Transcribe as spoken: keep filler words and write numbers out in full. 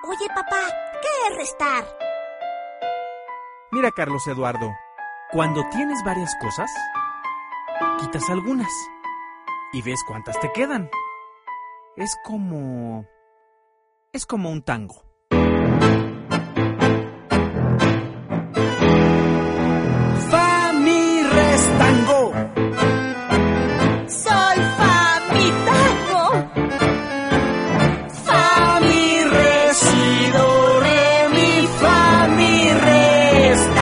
Oye, papá, ¿qué es restar? Mira, Carlos Eduardo, cuando tienes varias cosas, quitas algunas y ves cuántas te quedan. Es como... es como un tango.